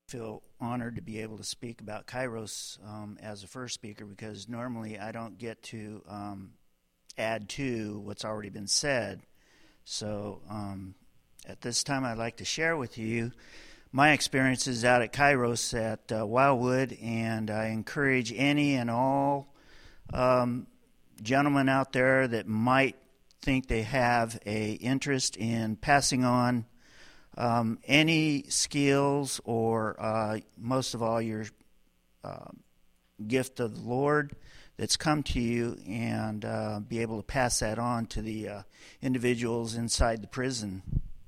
feel honored to be able to speak about Kairos as a first speaker, because normally I don't get to add to what's already been said. So at this time, I'd like to share with you my experiences out at Kairos at Wildwood, and I encourage any and all gentlemen out there that might think they have a interest in passing on any skills or most of all your gift of the Lord that's come to you, and be able to pass that on to the individuals inside the prison.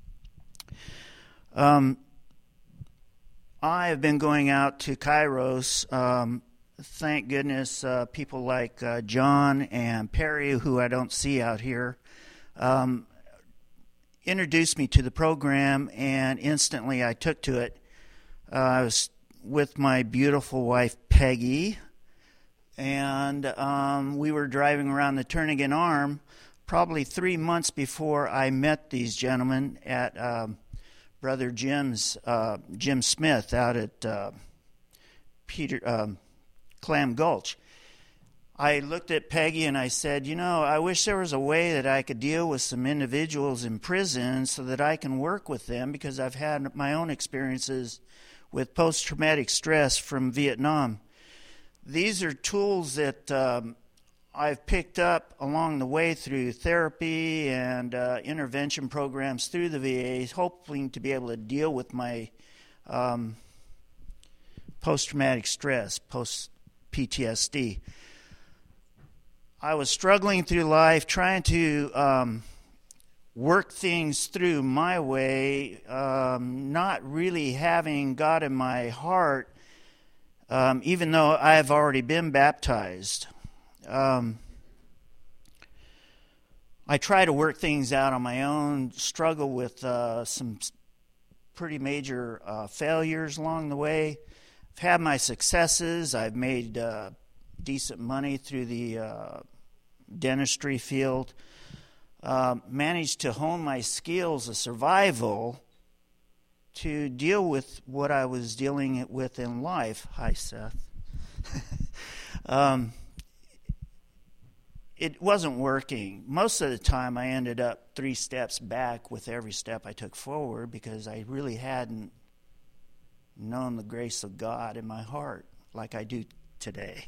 I have been going out to Kairos. Thank goodness people like John and Perry, who I don't see out here, introduced me to the program, and instantly I took to it. I was with my beautiful wife, Peggy, and we were driving around the Turnagain Arm probably 3 months before I met these gentlemen at Brother Jim Smith out at Clam Gulch. I looked at Peggy and I said, I wish there was a way that I could deal with some individuals in prison so that I can work with them, because I've had my own experiences with post-traumatic stress from Vietnam. These are tools that I've picked up along the way through therapy and intervention programs through the VA, hoping to be able to deal with my post-traumatic stress, post-PTSD. I was struggling through life, trying to work things through my way, not really having God in my heart, even though I have already been baptized. I try to work things out on my own, struggle with some pretty major failures along the way. I've had my successes. I've made decent money through the dentistry field. Managed to hone my skills of survival to deal with what I was dealing with in life. Hi, Seth. It wasn't working. Most of the time I ended up 3 steps back with every step I took forward, because I really hadn't known the grace of God in my heart like I do today.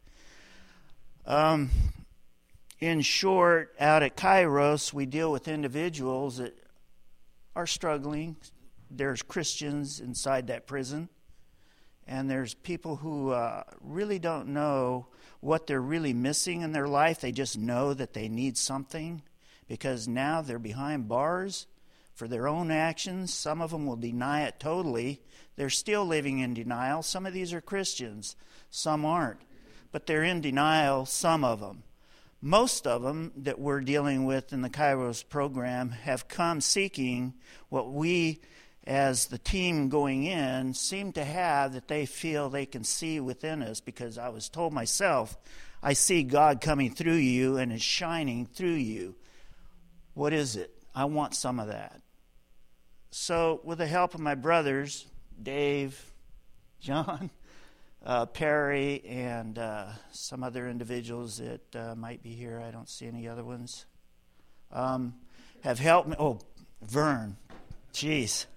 In short, out at Kairos, we deal with individuals that are struggling. There's Christians inside that prison, and there's people who really don't know what they're really missing in their life. They just know that they need something, because now they're behind bars for their own actions. Some of them will deny it totally. They're still living in denial. Some of these are Christians, some aren't. But they're in denial, some of them. Most of them that we're dealing with in the Kairos program have come seeking what we, as the team going in, seem to have, that they feel they can see within us, because I was told myself, I see God coming through you and it's shining through you. What is it? I want some of that. So with the help of my brothers, Dave, John, Perry, and some other individuals that might be here, I don't see any other ones, have helped me. Oh, Vern, jeez.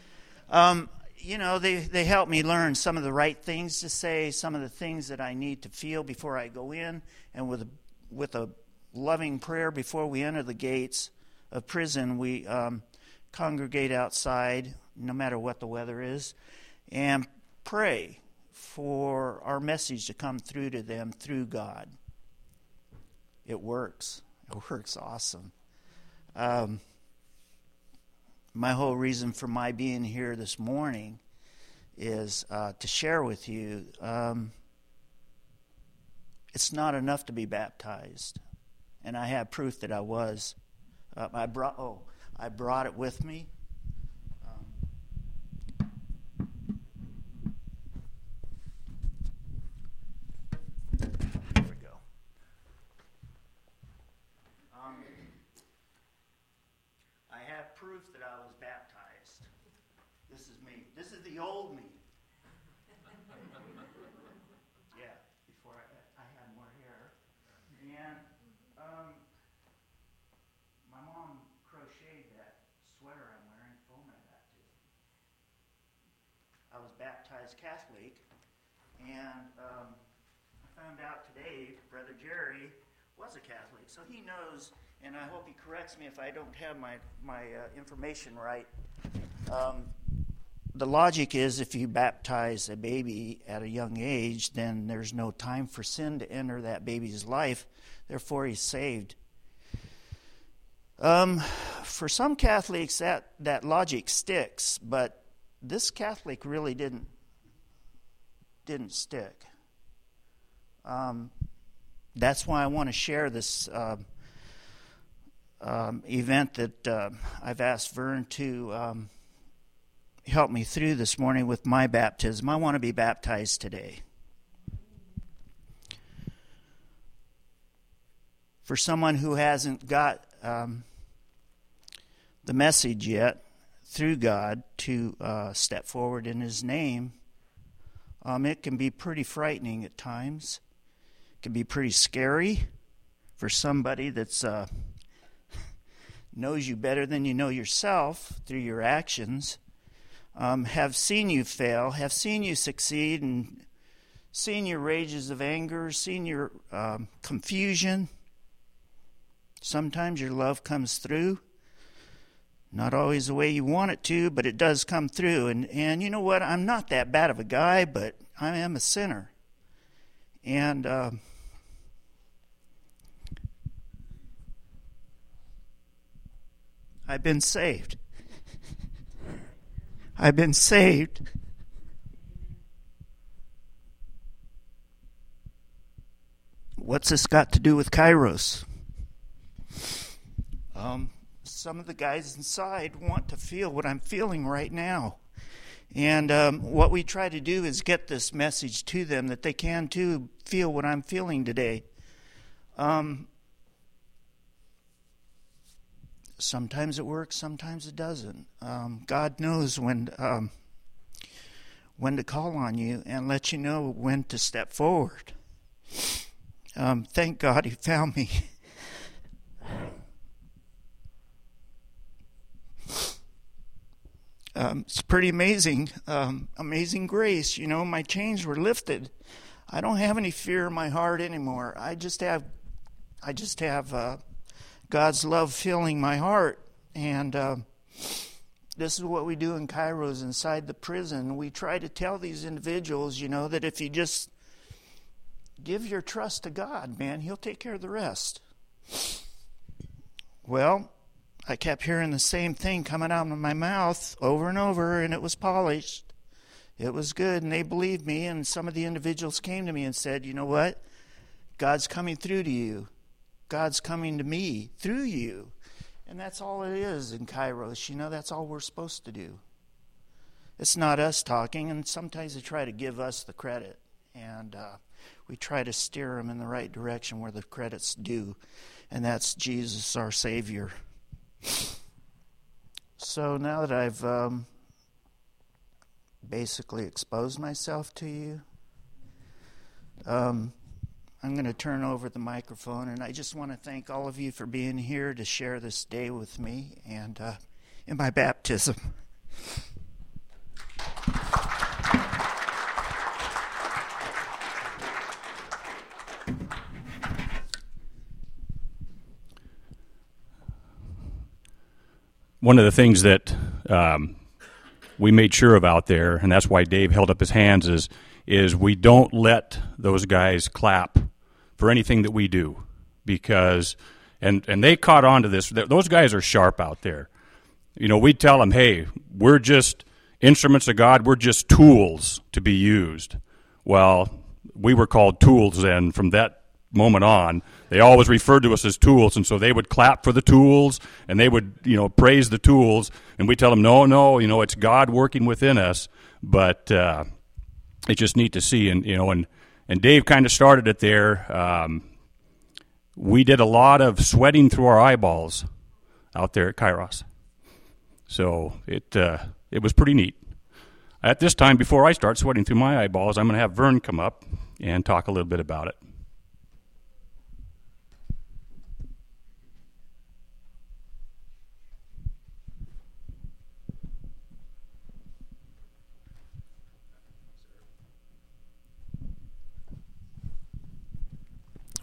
They help me learn some of the right things to say, some of the things that I need to feel before I go in, and with a loving prayer before we enter the gates of prison, we congregate outside, no matter what the weather is, and pray for our message to come through to them through God. It works. It works awesome. My whole reason for my being here this morning is to share with you, it's not enough to be baptized. And I have proof that I was. I brought it with me. There we go. I have proof that I was baptized. This is me. This is the old me. I was baptized Catholic, and I found out today Brother Jerry was a Catholic, so he knows, and I hope he corrects me if I don't have my information right. The logic is if you baptize a baby at a young age, then there's no time for sin to enter that baby's life, therefore he's saved. For some Catholics, that logic sticks, but this Catholic really didn't stick. That's why I want to share this event that I've asked Vern to help me through this morning with my baptism. I want to be baptized today. For someone who hasn't got the message yet through God to step forward in His name, it can be pretty frightening at times. It can be pretty scary for somebody that's knows you better than you know yourself through your actions, have seen you fail, have seen you succeed, and seen your rages of anger, seen your confusion. Sometimes your love comes through. Not always the way you want it to, but it does come through. And you know what? I'm not that bad of a guy, but I am a sinner. And I've been saved. I've been saved. What's this got to do with Kairos? Some of the guys inside want to feel what I'm feeling right now. And what we try to do is get this message to them that they can too feel what I'm feeling today. Sometimes it works, sometimes it doesn't. God knows when to call on you and let you know when to step forward. Thank God He found me. It's pretty amazing, amazing grace. You know, my chains were lifted. I don't have any fear in my heart anymore. I just have God's love filling my heart. And this is what we do in Kairos inside the prison. We try to tell these individuals, you know, that if you just give your trust to God, man, He'll take care of the rest. Well, I kept hearing the same thing coming out of my mouth over and over, and it was polished. It was good, and they believed me, and some of the individuals came to me and said, you know what? God's coming through to you. God's coming to me through you. And that's all it is in Kairos. You know, that's all we're supposed to do. It's not us talking, and sometimes they try to give us the credit. And we try to steer them in the right direction where the credit's due. And that's Jesus, our Savior. So now that I've basically exposed myself to you, I'm going to turn over the microphone, and I just want to thank all of you for being here to share this day with me and in my baptism. One of the things that we made sure of out there, and that's why Dave held up his hands, is we don't let those guys clap for anything that we do, because and they caught on to this. Those guys are sharp out there. You know, we tell them, hey, we're just instruments of God. We're just tools to be used. Well, we were called tools then. From that moment on, they always referred to us as tools, and so they would clap for the tools, and they would, you know, praise the tools, and we tell them, no, you know, it's God working within us. But it's just neat to see, and you know, and Dave kind of started it there. We did a lot of sweating through our eyeballs out there at Kairos, so it was pretty neat. At this time, before I start sweating through my eyeballs, I'm going to have Vern come up and talk a little bit about it.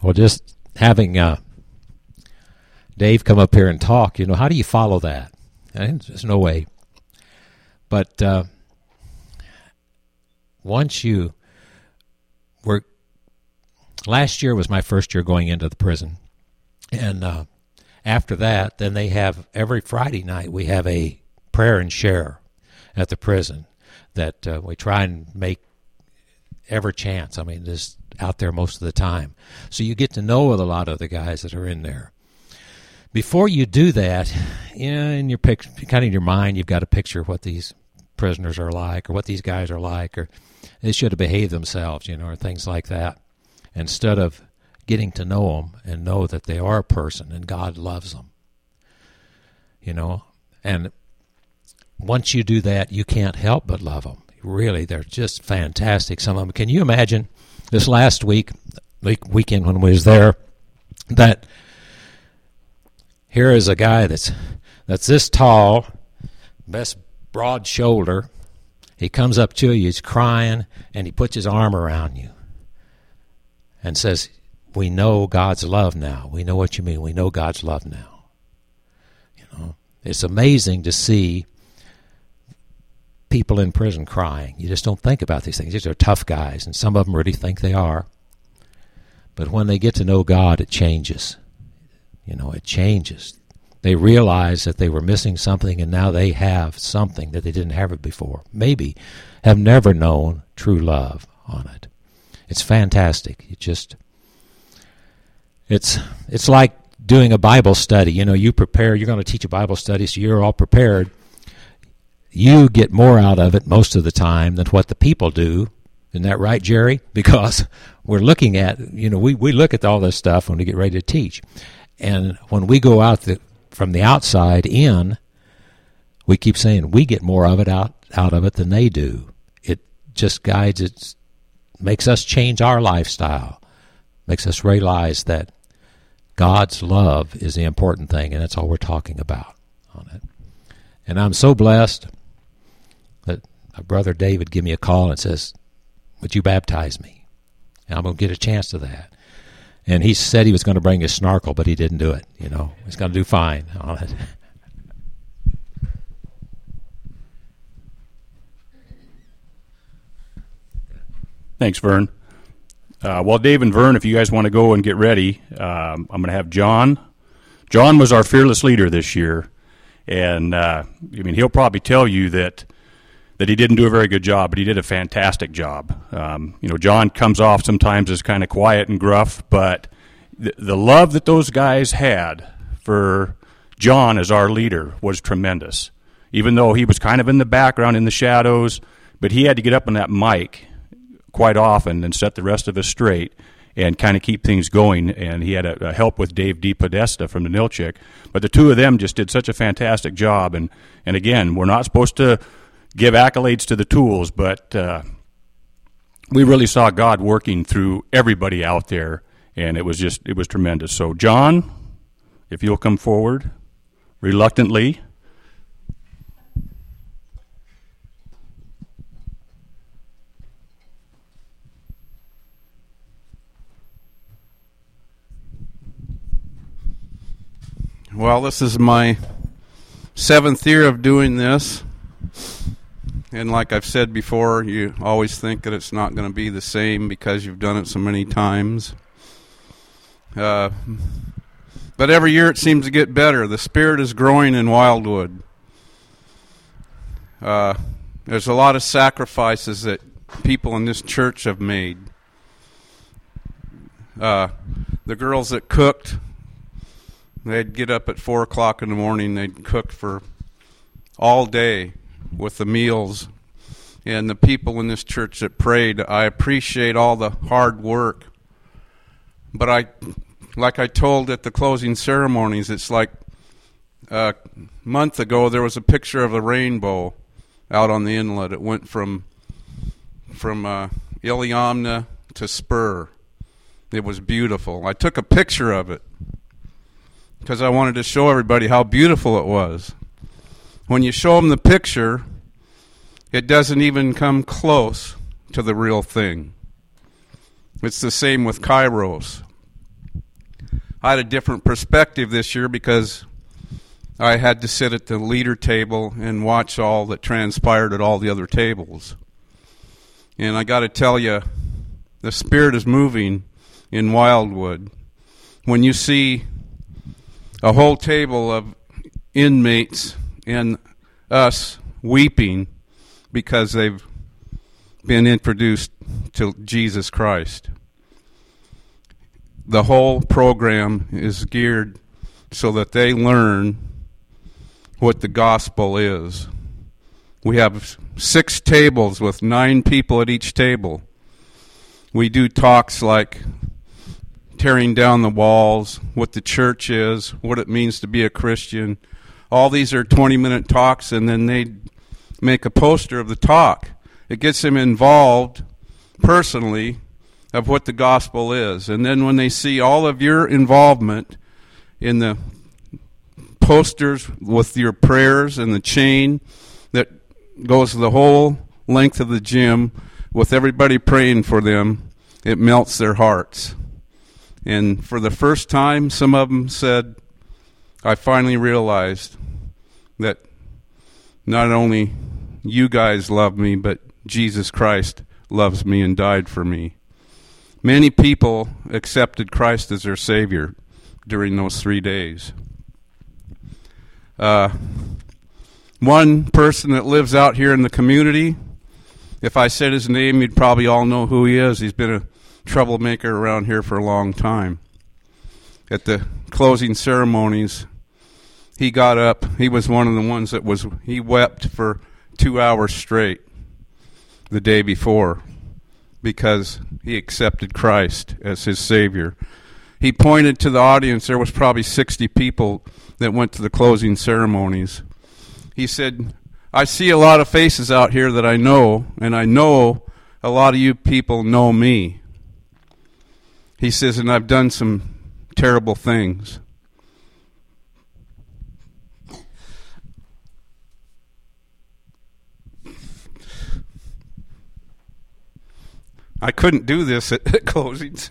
Well, just having Dave come up here and talk, how do you follow that? And there's no way. But once you were, last year was my first year going into the prison. And after that, then they have, every Friday night, we have a prayer and share at the prison that we try and make every chance. I mean, just out there most of the time. So you get to know a lot of the guys that are in there. Before you do that, in your kind of in your mind, you've got to picture what these prisoners are like, or what these guys are like, or they should have behaved themselves, or things like that. Instead of getting to know them and know that they are a person and God loves them, And once you do that, you can't help but love them. Really, they're just fantastic, some of them. Can you imagine this last weekend when we was there, that here is a guy that's this tall, best broad shoulder. He comes up to you, he's crying, and he puts his arm around you and says, "We know God's love now. We know what you mean. We know God's love now." It's amazing to see people in prison crying. You just don't think about these things. These are tough guys, and some of them really think they are. But when they get to know God, it changes. It changes. They realize that they were missing something, and now they have something that they didn't have it before. Maybe have never known true love on it. It's fantastic. It's like doing a Bible study. You prepare. You're going to teach a Bible study, so you're all prepared. You get more out of it most of the time than what the people do. Isn't that right, Jerry? Because we're looking at, we look at all this stuff when we get ready to teach. And when we go out from the outside in, we keep saying we get more of it out of it than they do. It just guides, it makes us change our lifestyle, makes us realize that God's love is the important thing, and that's all we're talking about on it. And I'm so blessed that my brother David gave me a call and says, "Would you baptize me?" And I'm going to get a chance to that. And he said he was going to bring his snorkel, but he didn't do it. He's going to do fine on it. Thanks, Vern. Well, Dave and Vern, if you guys want to go and get ready, I'm going to have John. John was our fearless leader this year. And, he'll probably tell you that he didn't do a very good job, but he did a fantastic job. John comes off sometimes as kind of quiet and gruff, but the love that those guys had for John as our leader was tremendous. Even though he was kind of in the background, in the shadows, but he had to get up on that mic quite often and set the rest of us straight and kind of keep things going. And he had a help with Dave DePodesta from the Nilchik. But the two of them just did such a fantastic job. And again, we're not supposed to give accolades to the tools, but we really saw God working through everybody out there, and it was tremendous. So, John, if you'll come forward reluctantly. Well, this is my 7th year of doing this. And like I've said before, you always think that it's not going to be the same because you've done it so many times. But every year it seems to get better. The spirit is growing in Wildwood. There's a lot of sacrifices that people in this church have made. The girls that cooked, they'd get up at 4 o'clock in the morning. They'd cook for all day with the meals. And the people in this church that prayed, I appreciate all the hard work. But like I told at the closing ceremonies, it's like a month ago there was a picture of a rainbow out on the inlet. It went from Iliamna to Spur. It was beautiful. I took a picture of it because I wanted to show everybody how beautiful it was. When you show them the picture, it doesn't even come close to the real thing. It's the same with Kairos. I had a different perspective this year because I had to sit at the leader table and watch all that transpired at all the other tables. And I got to tell you, the Spirit is moving in Wildwood. When you see a whole table of inmates and us weeping because they've been introduced to Jesus Christ. The whole program is geared so that they learn what the gospel is. We have 6 tables with 9 people at each table. We do talks like tearing down the walls, what the church is, what it means to be a Christian. All these are 20-minute talks, and then they make a poster of the talk. It gets them involved personally of what the gospel is. And then when they see all of your involvement in the posters with your prayers and the chain that goes the whole length of the gym with everybody praying for them, it melts their hearts. And for the first time, some of them said, I finally realized that not only you guys love me, but Jesus Christ loves me and died for me. Many people accepted Christ as their Savior during those 3 days. One person that lives out here in the community, if I said his name, you'd probably all know who he is. He's been a troublemaker around here for a long time. At the closing ceremonies, he got up. He was one of the ones that he wept for 2 hours straight the day before because he accepted Christ as his Savior. He pointed to the audience. There was probably 60 people that went to the closing ceremonies. He said, I see a lot of faces out here that I know, and I know a lot of you people know me. He says, and I've done some terrible things. I couldn't do this at closings.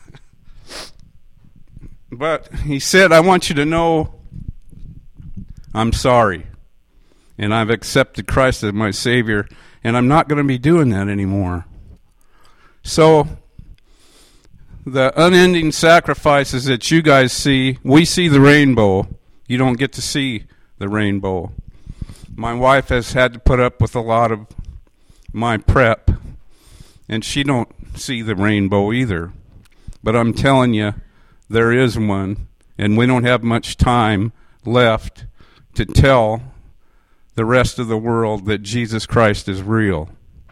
But he said, I want you to know I'm sorry. And I've accepted Christ as my Savior. And I'm not going to be doing that anymore. So the unending sacrifices that you guys see, we see the rainbow. You don't get to see the rainbow. My wife has had to put up with a lot of my prep. And she don't see the rainbow either. But I'm telling you, there is one. And we don't have much time left to tell the rest of the world that Jesus Christ is real.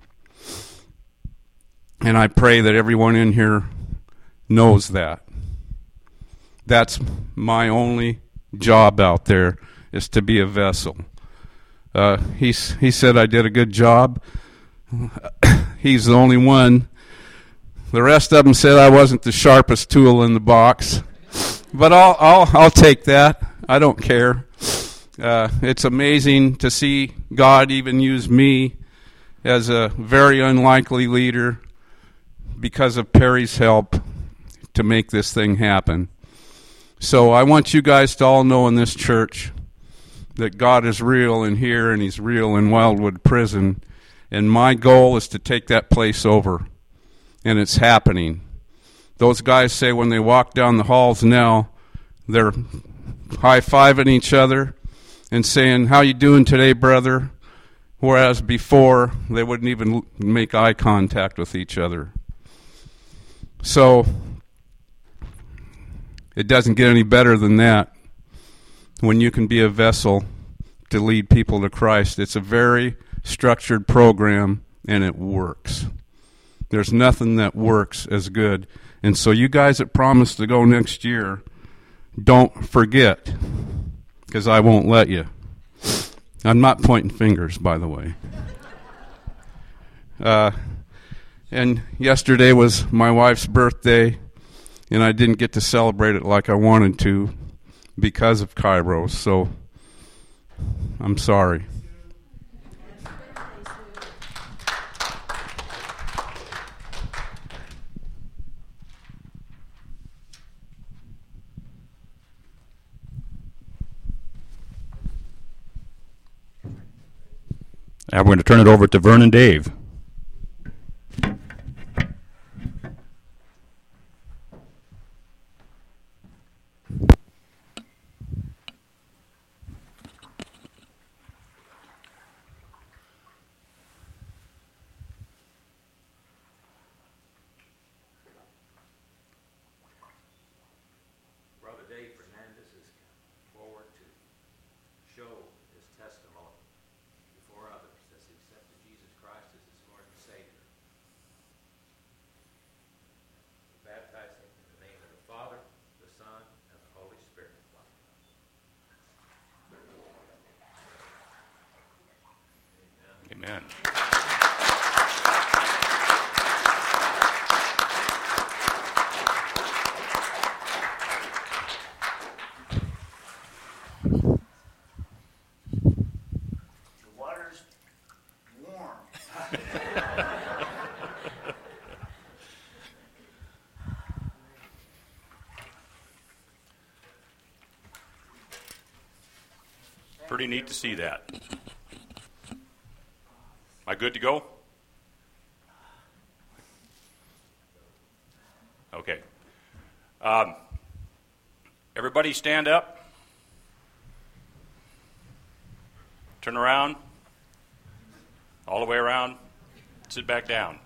And I pray that everyone in here knows that. That's my only job out there, is to be a vessel. He said I did a good job. He's the only one. The rest of them said I wasn't the sharpest tool in the box, but I'll take that. I don't care. It's amazing to see God even use me as a very unlikely leader because of Perry's help to make this thing happen. So I want you guys to all know in this church that God is real in here, and He's real in Wildwood Prison. And my goal is to take that place over. And it's happening. Those guys say when they walk down the halls now, they're high-fiving each other and saying, how you doing today, brother? Whereas before, they wouldn't even make eye contact with each other. So it doesn't get any better than that when you can be a vessel to lead people to Christ. It's a very structured program, and it works. There's nothing that works as good. And so you guys that promised to go next year, don't forget, because I won't let you. I'm not pointing fingers, by the way. And yesterday was my wife's birthday, and I didn't get to celebrate it like I wanted to because of Kairos, so I'm sorry. Now we're going to turn it over to Vern and Dave. Brother Dave Fernandez has come forward to show his testimony before others as he accepted Jesus Christ as his Lord and Savior. Baptizing in the name of the Father, the Son, and the Holy Spirit. Amen. The water's warm. Pretty neat to see that. Am I good to go? Okay. Everybody stand up. Turn around. All the way around. Sit back down.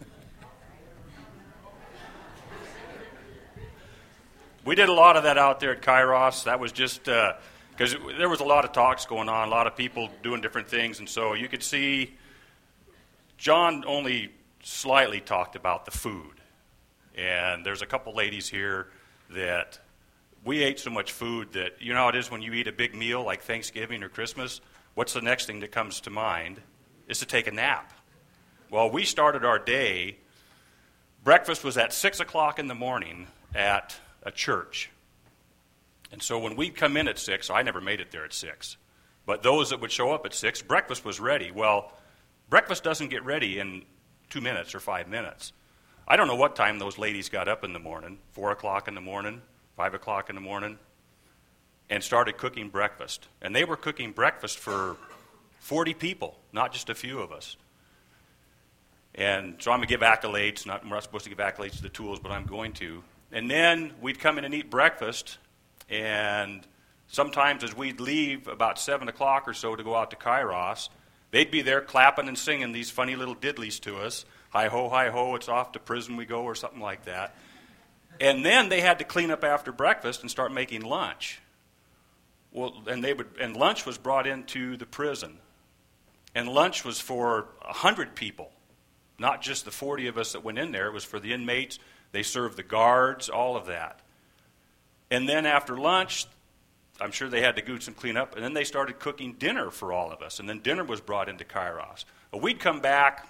We did a lot of that out there at Kairos. That was just because there was a lot of talks going on, a lot of people doing different things, and so you could see John only slightly talked about the food. And there's a couple ladies here that we ate so much food that, you know how it is when you eat a big meal like Thanksgiving or Christmas? What's the next thing that comes to mind? Is to take a nap. Well, we started our day, breakfast was at 6 o'clock in the morning at a church. And so when we'd come in at 6, I never made it there at 6, but those that would show up at 6, breakfast was ready. Well, breakfast doesn't get ready in 2 minutes or 5 minutes. I don't know what time those ladies got up in the morning, 4 o'clock in the morning, 5 o'clock in the morning, and started cooking breakfast. And they were cooking breakfast for 40 people, not just a few of us. And so I'm going to give accolades. I'm not supposed to give accolades to the tools, but I'm going to. And then we'd come in and eat breakfast, and sometimes as we'd leave about 7 o'clock or so to go out to Kairos, they'd be there clapping and singing these funny little diddlies to us. Hi ho, it's off to prison we go, or something like that. And then they had to clean up after breakfast and start making lunch. Well, and lunch was brought into the prison. And lunch was for 100 people, not just the 40 of us that went in there. It was for the inmates. They served the guards, all of that. And then after lunch, I'm sure they had to do some cleanup, and then they started cooking dinner for all of us. And then dinner was brought into Kairos. Well, we'd come back,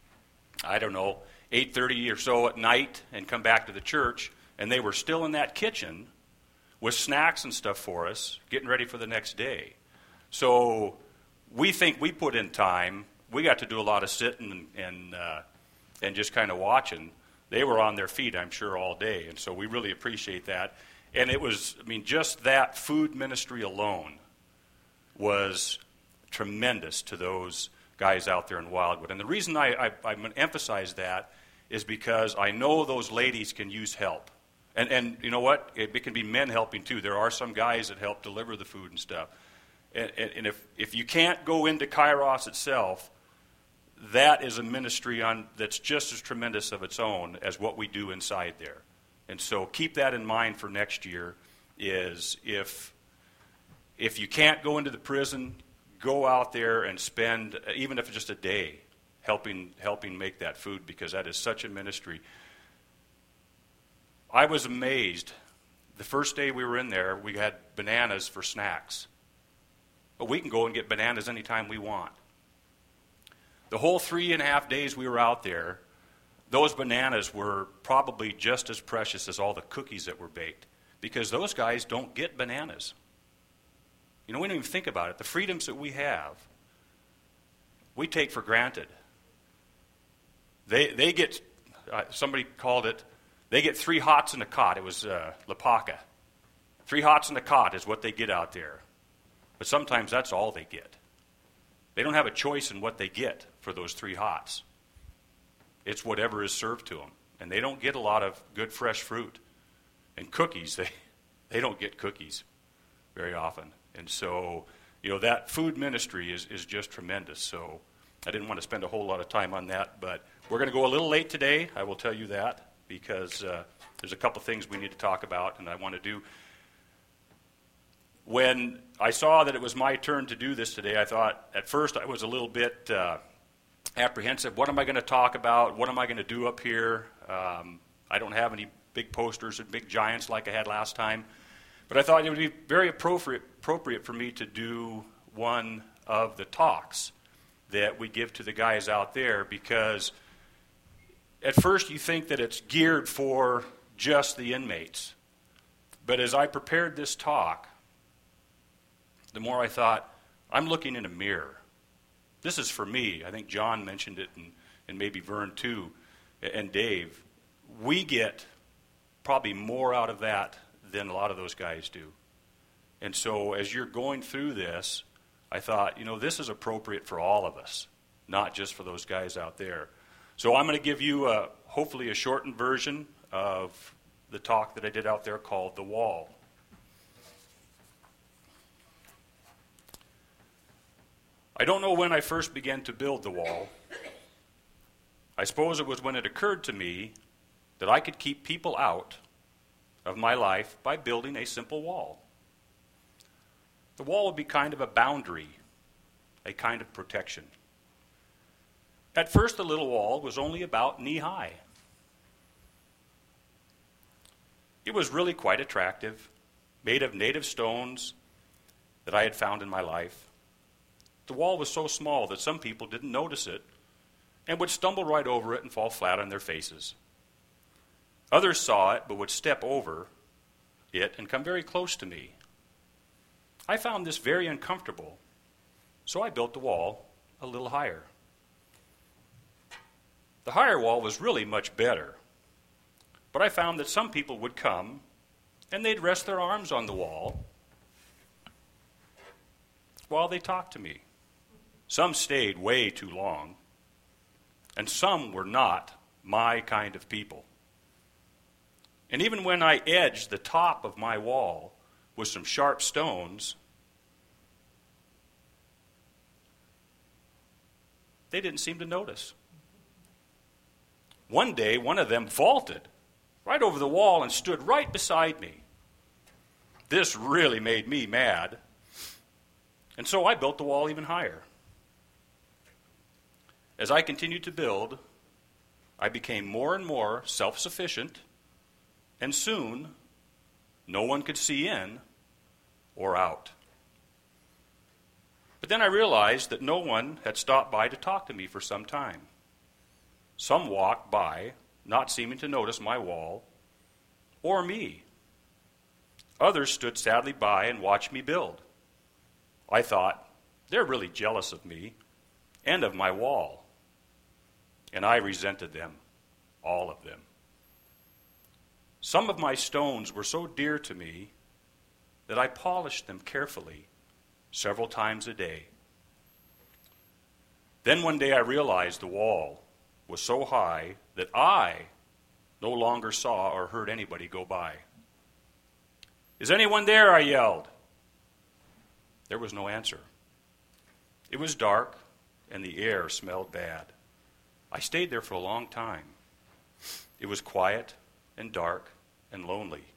8:30 or so at night, and come back to the church, and they were still in that kitchen with snacks and stuff for us, getting ready for the next day. So we think we put in time. We got to do a lot of sitting and just kind of watching. They were on their feet, I'm sure, all day, and so we really appreciate that. And it was, just that food ministry alone was tremendous to those guys out there in Wildwood. And the reason I'm going to emphasize that is because I know those ladies can use help. And you know what? It can be men helping too. There are some guys that help deliver the food and stuff. And if you can't go into Kairos itself, that is a ministry that's just as tremendous of its own as what we do inside there. And so keep that in mind for next year, is if you can't go into the prison, go out there and spend, even if it's just a day, helping make that food, because that is such a ministry. I was amazed. The first day we were in there, we had bananas for snacks. But we can go and get bananas anytime we want. The whole 3.5 days we were out there, those bananas were probably just as precious as all the cookies that were baked, because those guys don't get bananas. We don't even think about it. The freedoms that we have, we take for granted. They get, somebody called it, they get 3 hots in a cot. It was Lapaka. 3 hots in a cot is what they get out there. But sometimes that's all they get. They don't have a choice in what they get for those 3 hots. It's whatever is served to them. And they don't get a lot of good fresh fruit. And cookies, they don't get cookies very often. And so, that food ministry is just tremendous. So I didn't want to spend a whole lot of time on that, but we're going to go a little late today, I will tell you that, because there's a couple things we need to talk about, and I want to do. When I saw that it was my turn to do this today, I thought, at first I was a little bit apprehensive. What am I going to talk about? What am I going to do up here? I don't have any big posters and big giants like I had last time. But I thought it would be very appropriate for me to do one of the talks that we give to the guys out there, because at first you think that it's geared for just the inmates. But as I prepared this talk, the more I thought, I'm looking in a mirror. This is for me. I think John mentioned it, and maybe Vern too, and Dave. We get probably more out of that than a lot of those guys do. And so as you're going through this, I thought, this is appropriate for all of us, not just for those guys out there. So I'm going to give you hopefully a shortened version of the talk that I did out there called The Wall. I don't know when I first began to build the wall. I suppose it was when it occurred to me that I could keep people out of my life by building a simple wall. The wall would be kind of a boundary, a kind of protection. At first, the little wall was only about knee-high. It was really quite attractive, made of native stones that I had found in my life. The wall was so small that some people didn't notice it and would stumble right over it and fall flat on their faces. Others saw it but would step over it and come very close to me. I found this very uncomfortable, so I built the wall a little higher. The higher wall was really much better, but I found that some people would come and they'd rest their arms on the wall while they talked to me. Some stayed way too long, and some were not my kind of people. And even when I edged the top of my wall with some sharp stones, they didn't seem to notice. One day, one of them vaulted right over the wall and stood right beside me. This really made me mad, and so I built the wall even higher. As I continued to build, I became more and more self-sufficient, and soon no one could see in or out. But then I realized that no one had stopped by to talk to me for some time. Some walked by, not seeming to notice my wall or me. Others stood sadly by and watched me build. I thought, they're really jealous of me and of my wall. And I resented them, all of them. Some of my stones were so dear to me that I polished them carefully several times a day. Then one day I realized the wall was so high that I no longer saw or heard anybody go by. "Is anyone there?" I yelled. There was no answer. It was dark and the air smelled bad. I stayed there for a long time. It was quiet and dark and lonely.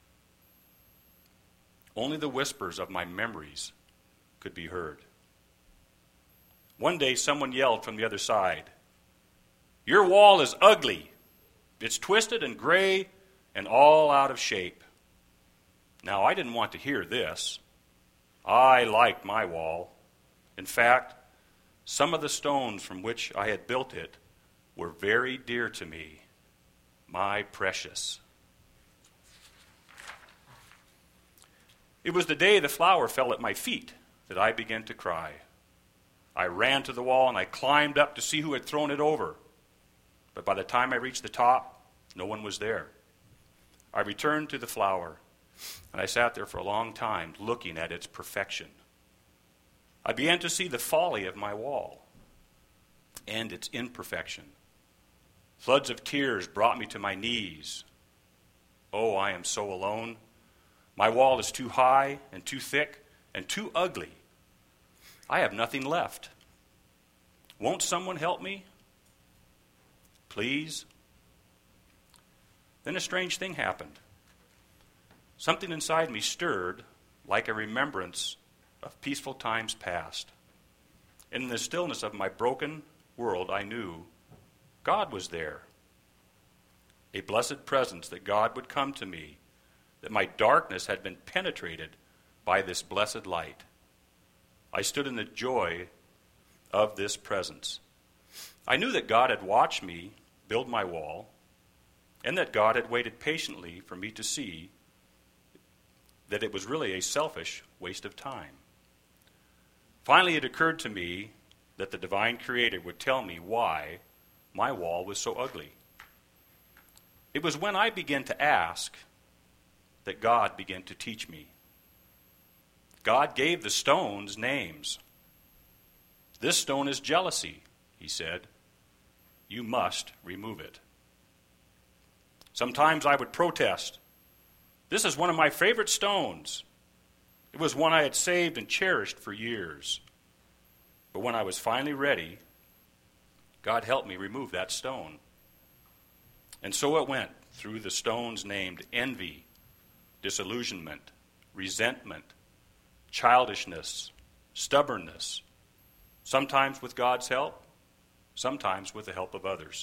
Only the whispers of my memories could be heard. One day someone yelled from the other side, "Your wall is ugly. It's twisted and gray and all out of shape." Now, I didn't want to hear this. I liked my wall. In fact, some of the stones from which I had built it were very dear to me, my precious. It was the day the flower fell at my feet that I began to cry. I ran to the wall and I climbed up to see who had thrown it over. But by the time I reached the top, no one was there. I returned to the flower, and I sat there for a long time looking at its perfection. I began to see the folly of my wall and its imperfection. Floods of tears brought me to my knees. Oh, I am so alone. My wall is too high and too thick and too ugly. I have nothing left. Won't someone help me? Please? Then a strange thing happened. Something inside me stirred like a remembrance of peaceful times past. In the stillness of my broken world, I knew God was there. A blessed presence that God would come to me, that my darkness had been penetrated by this blessed light. I stood in the joy of this presence. I knew that God had watched me build my wall, and that God had waited patiently for me to see that it was really a selfish waste of time. Finally, it occurred to me that the divine Creator would tell me why my wall was so ugly. It was when I began to ask that God began to teach me. God gave the stones names. This stone is jealousy, he said. You must remove it. Sometimes I would protest. This is one of my favorite stones. It was one I had saved and cherished for years. But when I was finally ready, God helped me remove that stone. And so it went through the stones named envy, disillusionment, resentment, childishness, stubbornness, sometimes with God's help, sometimes with the help of others.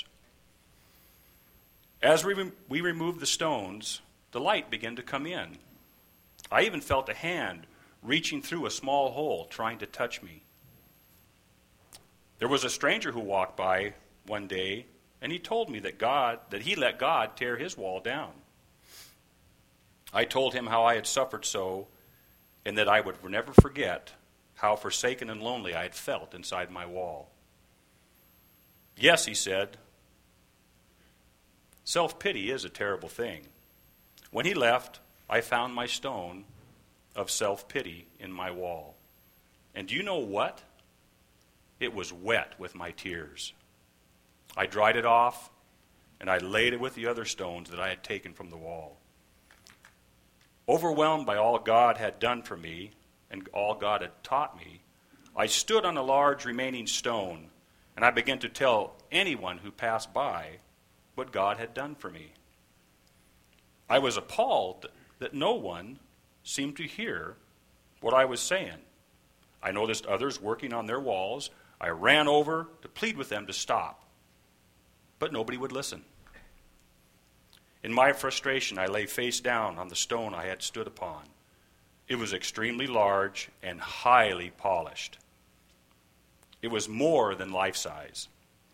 As we removed the stones, the light began to come in. I even felt a hand reaching through a small hole trying to touch me. There was a stranger who walked by one day, and he told me that he let God tear his wall down. I told him how I had suffered so, and that I would never forget how forsaken and lonely I had felt inside my wall. Yes, he said, self-pity is a terrible thing. When he left, I found my stone of self-pity in my wall. And do you know what? It was wet with my tears. I dried it off, and I laid it with the other stones that I had taken from the wall. Overwhelmed by all God had done for me and all God had taught me, I stood on a large remaining stone, and I began to tell anyone who passed by what God had done for me. I was appalled that no one seemed to hear what I was saying. I noticed others working on their walls. I ran over to plead with them to stop, but nobody would listen. In my frustration, I lay face down on the stone I had stood upon. It was extremely large and highly polished. It was more than life-size.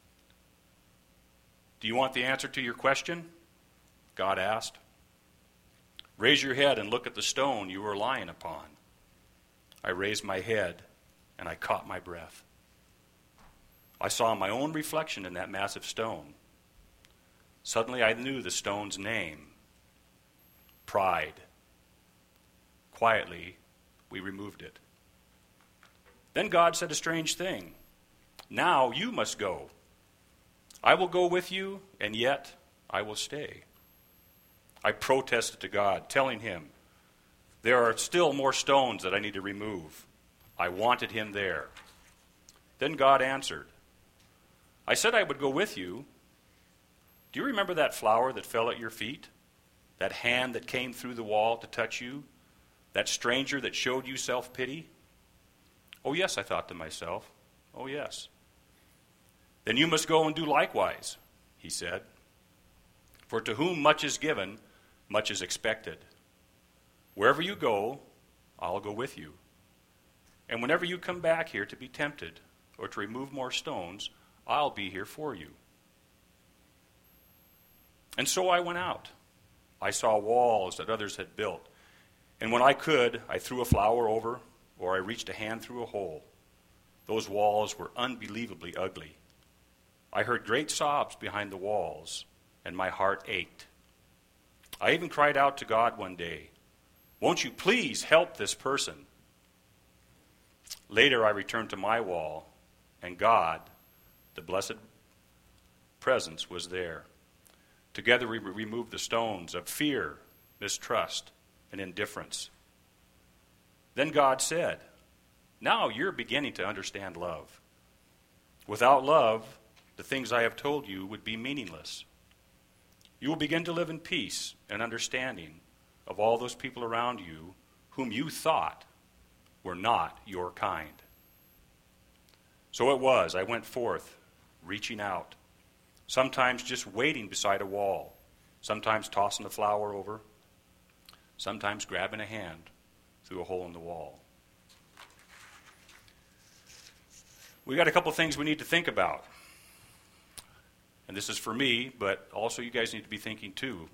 Do you want the answer to your question? God asked. Raise your head and look at the stone you were lying upon. I raised my head and I caught my breath. I saw my own reflection in that massive stone. Suddenly I knew the stone's name. Pride. Quietly, we removed it. Then God said a strange thing. Now you must go. I will go with you, and yet I will stay. I protested to God, telling him, there are still more stones that I need to remove. I wanted him there. Then God answered, I said I would go with you. Do you remember that flower that fell at your feet? That hand that came through the wall to touch you? That stranger that showed you self-pity? Oh, yes, I thought to myself. Oh, yes. Then you must go and do likewise, he said. For to whom much is given, much is expected. Wherever you go, I'll go with you. And whenever you come back here to be tempted or to remove more stones, I'll be here for you. And so I went out. I saw walls that others had built. And when I could, I threw a flower over, or I reached a hand through a hole. Those walls were unbelievably ugly. I heard great sobs behind the walls, and my heart ached. I even cried out to God one day, won't you please help this person? Later I returned to my wall, and God, the blessed presence, was there. Together we removed the stones of fear, mistrust, and indifference. Then God said, "Now you're beginning to understand love. Without love, the things I have told you would be meaningless. You will begin to live in peace and understanding of all those people around you whom you thought were not your kind." So it was, I went forth, reaching out, sometimes just waiting beside a wall, sometimes tossing the flower over, sometimes grabbing a hand through a hole in the wall. We got a couple things we need to think about. And this is for me, but also you guys need to be thinking too.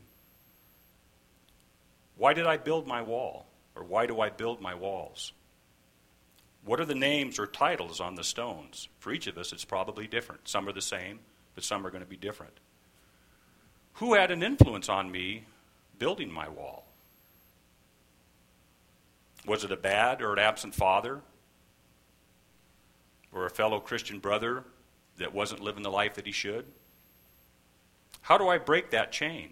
Why did I build my wall? Or why do I build my walls? What are the names or titles on the stones? For each of us, it's probably different. Some are the same, but some are going to be different. Who had an influence on me building my wall? Was it a bad or an absent father? Or a fellow Christian brother that wasn't living the life that he should? How do I break that chain?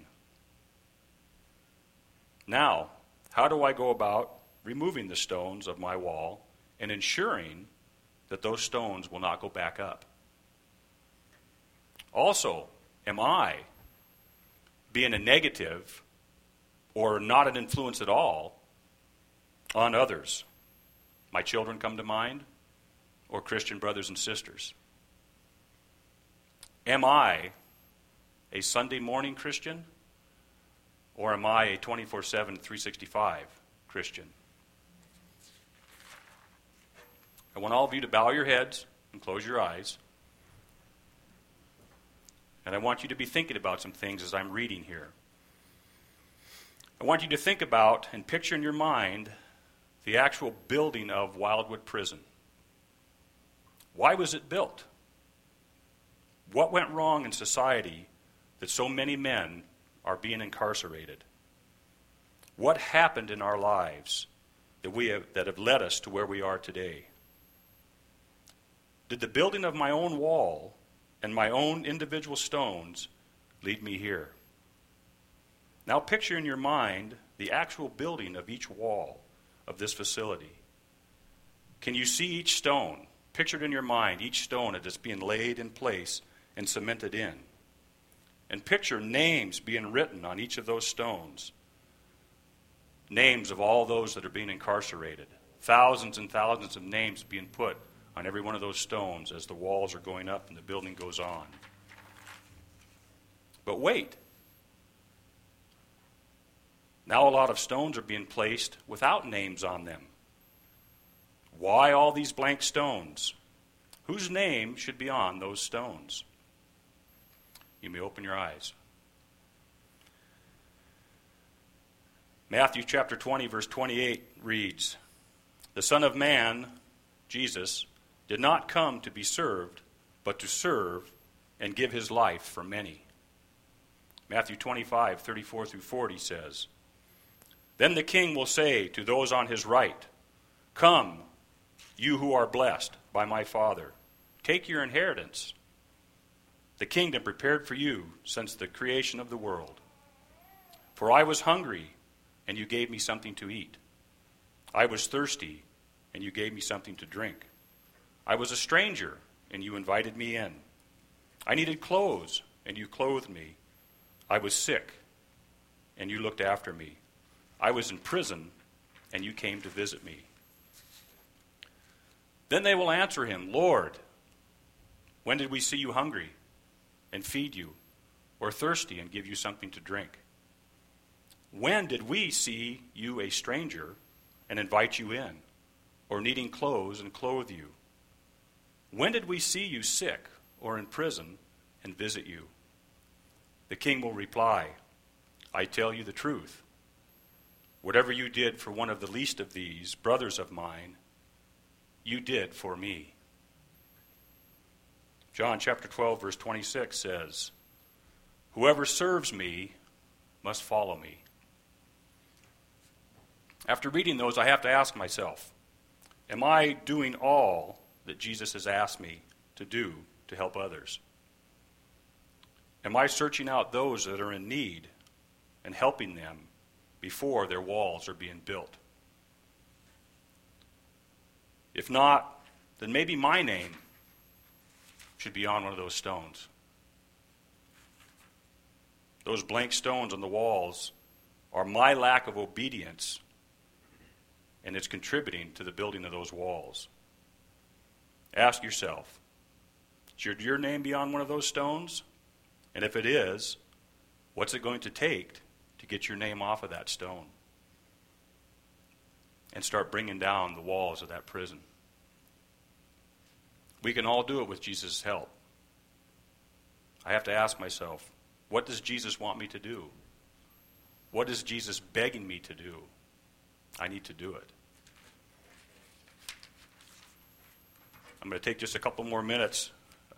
Now, how do I go about removing the stones of my wall and ensuring that those stones will not go back up? Also, am I being a negative or not an influence at all on others? My children come to mind, or Christian brothers and sisters. Am I a Sunday morning Christian, or am I a 24/7, 365 Christian? I want all of you to bow your heads and close your eyes. And I want you to be thinking about some things as I'm reading here. I want you to think about and picture in your mind the actual building of Wildwood Prison. Why was it built? What went wrong in society that so many men are being incarcerated? What happened in our lives that have led us to where we are today? Did the building of my own wall and my own individual stones lead me here? Now picture in your mind the actual building of each wall of this facility. Can you see each stone? Pictured in your mind, each stone that is being laid in place and cemented in. And picture names being written on each of those stones. Names of all those that are being incarcerated. Thousands and thousands of names being put on every one of those stones as the walls are going up and the building goes on. But wait. Now a lot of stones are being placed without names on them. Why all these blank stones? Whose name should be on those stones? You may open your eyes. Matthew chapter 20, verse 28 reads, "The Son of Man, Jesus, did not come to be served, but to serve and give his life for many." Matthew 25, 34 through 40 says, "Then the king will say to those on his right, 'Come, you who are blessed by my Father, take your inheritance, the kingdom prepared for you since the creation of the world. For I was hungry, and you gave me something to eat. I was thirsty, and you gave me something to drink. I was a stranger, and you invited me in. I needed clothes, and you clothed me. I was sick, and you looked after me. I was in prison, and you came to visit me.' Then they will answer him, 'Lord, when did we see you hungry and feed you, or thirsty and give you something to drink? When did we see you a stranger and invite you in, or needing clothes and clothe you? When did we see you sick or in prison and visit you?' The king will reply, 'I tell you the truth. Whatever you did for one of the least of these brothers of mine, you did for me.'" John chapter 12, verse 26 says, "Whoever serves me must follow me." After reading those, I have to ask myself, Am I doing all that Jesus has asked me to do to help others? Am I searching out those that are in need and helping them before their walls are being built? If not, then maybe my name should be on one of those stones. Those blank stones on the walls are my lack of obedience, and it's contributing to the building of those walls. Ask yourself, should your name be on one of those stones? And if it is, what's it going to take to get your name off of that stone and start bringing down the walls of that prison? We can all do it with Jesus' help. I have to ask myself, what does Jesus want me to do? What is Jesus begging me to do? I need to do it. I'm going to take just a couple more minutes.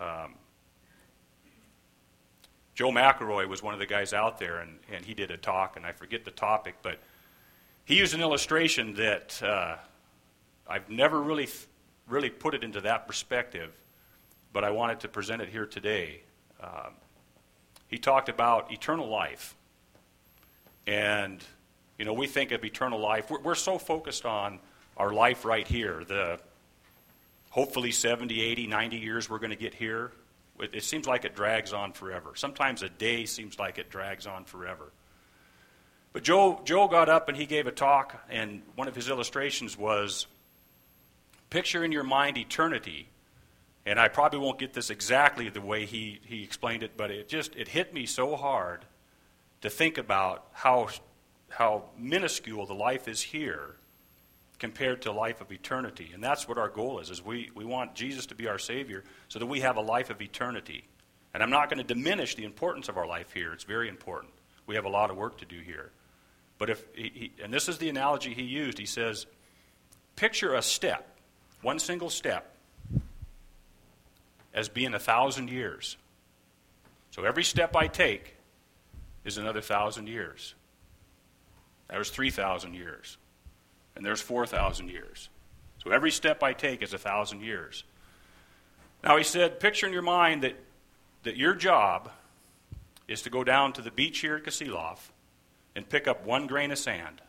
Joe McElroy was one of the guys out there, and he did a talk, and I forget the topic, but he used an illustration that I've never really put it into that perspective, but I wanted to present it here today. He talked about eternal life. And, you know, we think of eternal life. We're so focused on our life right here, the hopefully 70, 80, 90 years we're going to get here. It seems like it drags on forever. Sometimes a day seems like it drags on forever. But Joe got up and he gave a talk, and one of his illustrations was, picture in your mind eternity. And I probably won't get this exactly the way he explained it, but it hit me so hard to think about how minuscule the life is here compared to life of eternity. And that's what our goal is we want Jesus to be our Savior so that we have a life of eternity. And I'm not going to diminish the importance of our life here. It's very important. We have a lot of work to do here. But if and this is the analogy he used, he says, picture a step, one single step, as being 1,000 years. So every step I take is another 1,000 years. There's 3,000 years. And there's 4,000 years. So every step I take is 1,000 years. Now he said, picture in your mind that your job is to go down to the beach here at Kasilof and pick up 1 grain of sand.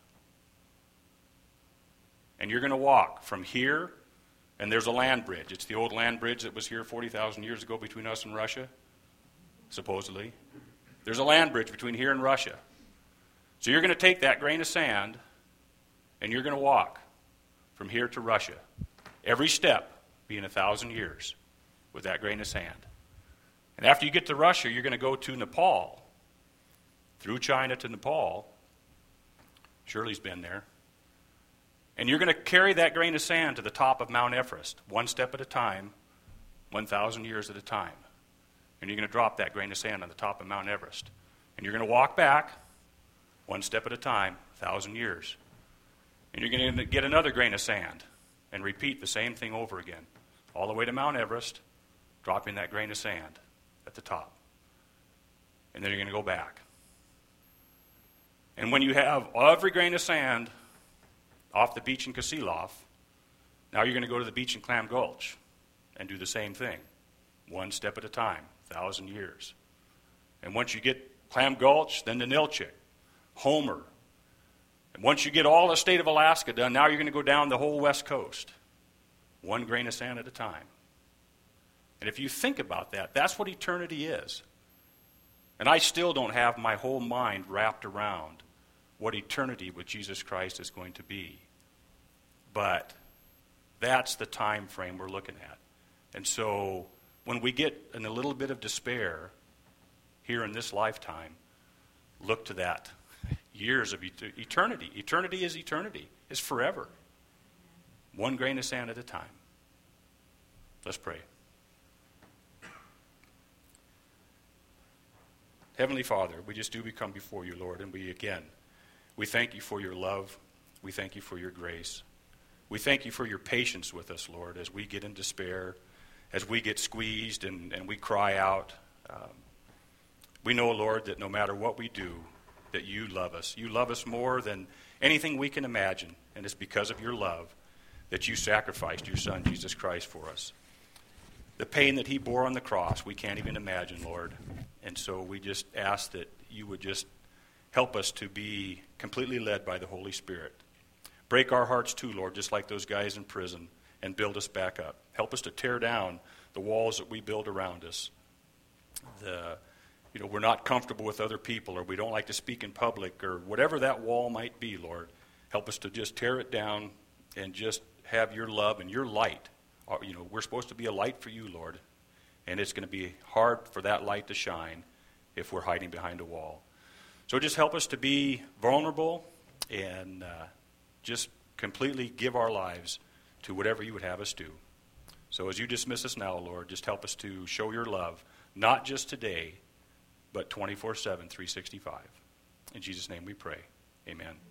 And you're going to walk from here, and there's a land bridge. It's the old land bridge that was here 40,000 years ago between us and Russia, supposedly. There's a land bridge between here and Russia. So you're going to take that grain of sand, and you're going to walk from here to Russia. Every step being 1,000 years with that grain of sand. And after you get to Russia, you're going to go to Nepal, through China to Nepal. Shirley's been there. And you're going to carry that grain of sand to the top of Mount Everest, 1 step at a time, 1,000 years at a time. And you're going to drop that grain of sand on the top of Mount Everest. And you're going to walk back, 1 step at a time, 1,000 years. And you're going to get another grain of sand and repeat the same thing over again, all the way to Mount Everest, dropping that grain of sand at the top. And then you're going to go back. And when you have every grain of sand off the beach in Kasilof, now you're going to go to the beach in Clam Gulch and do the same thing, 1 step at a time, 1,000 years. And once you get Clam Gulch, then to Nilchik, Homer. And once you get all the state of Alaska done, now you're going to go down the whole west coast, 1 grain of sand at a time. And if you think about that, that's what eternity is. And I still don't have my whole mind wrapped around what eternity with Jesus Christ is going to be. But that's the time frame we're looking at. And so when we get in a little bit of despair here in this lifetime, look to that. Years of eternity. Eternity is eternity. It's forever. 1 grain of sand at a time. Let's pray. Heavenly Father, we come before you, Lord, and we thank you for your love. We thank you for your grace. We thank you for your patience with us, Lord, as we get in despair, as we get squeezed and we cry out. We know, Lord, that no matter what we do, that you love us. You love us more than anything we can imagine, and it's because of your love that you sacrificed your Son, Jesus Christ, for us. The pain that he bore on the cross, we can't even imagine, Lord. And so we just ask that you would just help us to be completely led by the Holy Spirit. Break our hearts too, Lord, just like those guys in prison, and build us back up. Help us to tear down the walls that we build around us. We're not comfortable with other people, or we don't like to speak in public, or whatever that wall might be, Lord. Help us to just tear it down and just have your love and your light. We're supposed to be a light for you, Lord, and it's going to be hard for that light to shine if we're hiding behind a wall. So just help us to be vulnerable and just completely give our lives to whatever you would have us do. So as you dismiss us now, Lord, just help us to show your love, not just today, but 24/7, 365. In Jesus' name we pray. Amen.